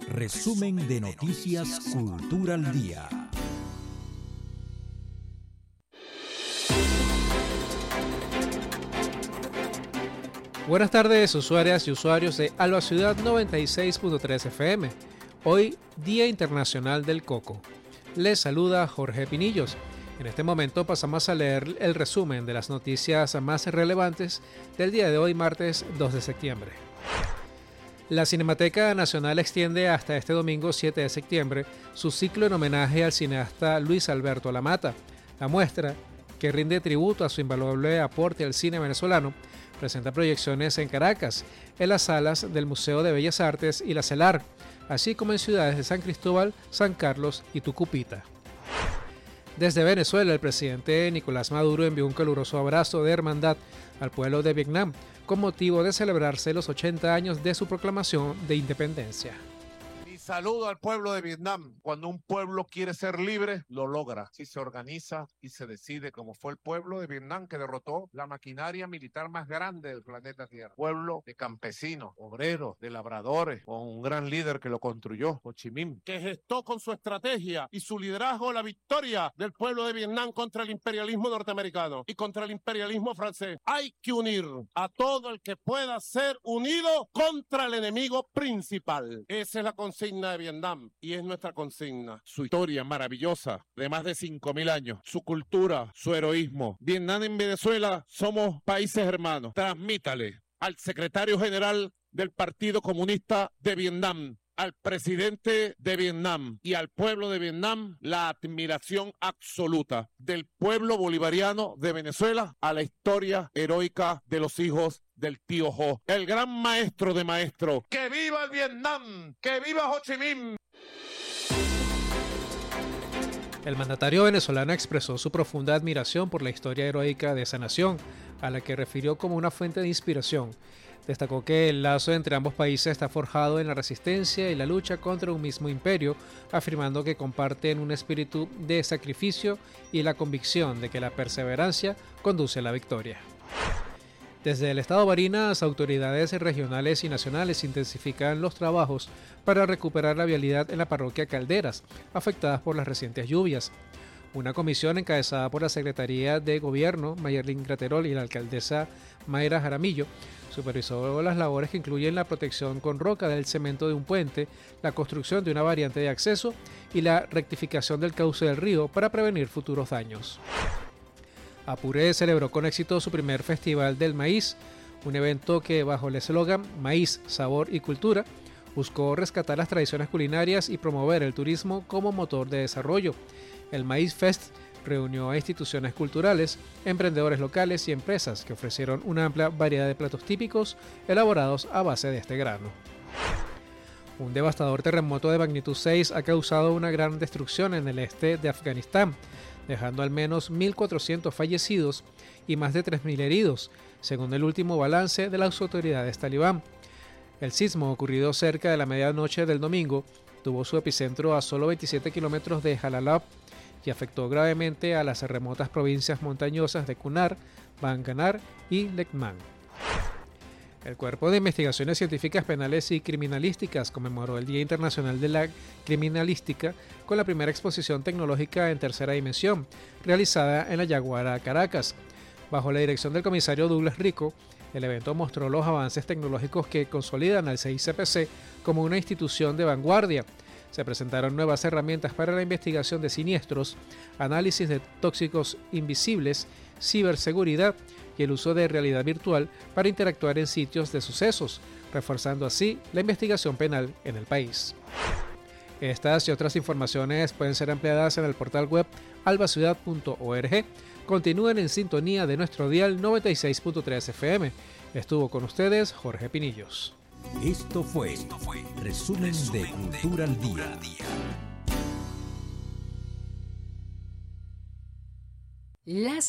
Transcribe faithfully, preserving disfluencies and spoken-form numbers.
Resumen de Noticias Cultura al Día. Buenas tardes, usuarias y usuarios de Alba Ciudad noventa y seis punto tres F M. Hoy, Día Internacional del Coco. Les saluda Jorge Pinillos. En este momento pasamos a leer el resumen de las noticias más relevantes del día de hoy, martes dos de septiembre. La Cinemateca Nacional extiende hasta este domingo siete de septiembre su ciclo en homenaje al cineasta Luis Alberto Lamata. La muestra, que rinde tributo a su invaluable aporte al cine venezolano, presenta proyecciones en Caracas, en las salas del Museo de Bellas Artes y la CELAR, así como en ciudades de San Cristóbal, San Carlos y Tucupita. Desde Venezuela, el presidente Nicolás Maduro envió un caluroso abrazo de hermandad al pueblo de Vietnam con motivo de celebrarse los ochenta años de su proclamación de independencia. Saludo al pueblo de Vietnam. Cuando un pueblo quiere ser libre, lo logra. Si se organiza y se decide, como fue el pueblo de Vietnam que derrotó la maquinaria militar más grande del planeta Tierra. Pueblo de campesinos, obreros, de labradores, con un gran líder que lo construyó, Ho Chi Minh, que gestó con su estrategia y su liderazgo la victoria del pueblo de Vietnam contra el imperialismo norteamericano y contra el imperialismo francés. Hay que unir a todo el que pueda ser unido contra el enemigo principal. Esa es la consigna de Vietnam y es nuestra consigna. Su historia maravillosa de más de cinco mil años, su cultura, su heroísmo. Vietnam y Venezuela somos países hermanos. Transmítale al secretario general del Partido Comunista de Vietnam, al presidente de Vietnam y al pueblo de Vietnam la admiración absoluta del pueblo bolivariano de Venezuela a la historia heroica de los hijos del tío Ho, el gran maestro de maestros. ¡Que viva el Vietnam! ¡Que viva Ho Chi Minh! El mandatario venezolano expresó su profunda admiración por la historia heroica de esa nación, a la que refirió como una fuente de inspiración. Destacó que el lazo entre ambos países está forjado en la resistencia y la lucha contra un mismo imperio, afirmando que comparten un espíritu de sacrificio y la convicción de que la perseverancia conduce a la victoria. Desde el estado Barinas, autoridades regionales y nacionales intensifican los trabajos para recuperar la vialidad en la parroquia Calderas, afectadas por las recientes lluvias. Una comisión encabezada por la Secretaría de Gobierno, Mayerlin Graterol, y la alcaldesa Mayra Jaramillo, supervisó las labores que incluyen la protección con roca del cemento de un puente, la construcción de una variante de acceso y la rectificación del cauce del río para prevenir futuros daños. Apure celebró con éxito su primer Festival del Maíz, un evento que, bajo el eslogan Maíz, Sabor y Cultura, buscó rescatar las tradiciones culinarias y promover el turismo como motor de desarrollo. El Maíz Fest reunió a instituciones culturales, emprendedores locales y empresas que ofrecieron una amplia variedad de platos típicos elaborados a base de este grano. Un devastador terremoto de magnitud seis ha causado una gran destrucción en el este de Afganistán, dejando al menos mil cuatrocientos fallecidos y más de tres mil heridos, según el último balance de las autoridades talibán. El sismo, ocurrido cerca de la medianoche del domingo, tuvo su epicentro a solo veintisiete kilómetros de Jalalabad y afectó gravemente a las remotas provincias montañosas de Kunar, Banganar y Lekman. El Cuerpo de Investigaciones Científicas Penales y Criminalísticas conmemoró el Día Internacional de la Criminalística con la primera exposición tecnológica en tercera dimensión, realizada en la Yaguara, Caracas. Bajo la dirección del comisario Douglas Rico, el evento mostró los avances tecnológicos que consolidan al C I C P C como una institución de vanguardia. Se presentaron nuevas herramientas para la investigación de siniestros, análisis de tóxicos invisibles, ciberseguridad y el uso de realidad virtual para interactuar en sitios de sucesos, reforzando así la investigación penal en el país. Estas y otras informaciones pueden ser ampliadas en el portal web albaciudad punto org. Continúen en sintonía de nuestro dial noventa y seis punto tres F M. Estuvo con ustedes Jorge Pinillos. Esto fue, Esto fue Resumen, Resumen de Cultura al Día. Las